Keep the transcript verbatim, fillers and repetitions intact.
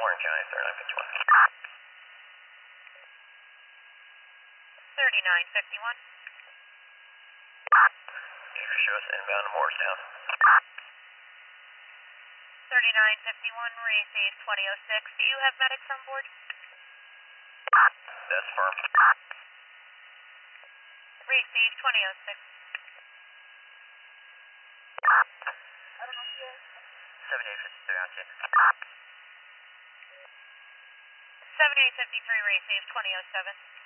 Warren County, thirty-nine fifty-one. thirty-nine fifty-one. Future shows inbound to Morristown. thirty-nine fifty-one, receive twenty oh six. Do you have medics on board? That's firm. Receive twenty oh six. seventy-eight fifty-three on check. seventy-eight fifty-three, receive twenty oh seven.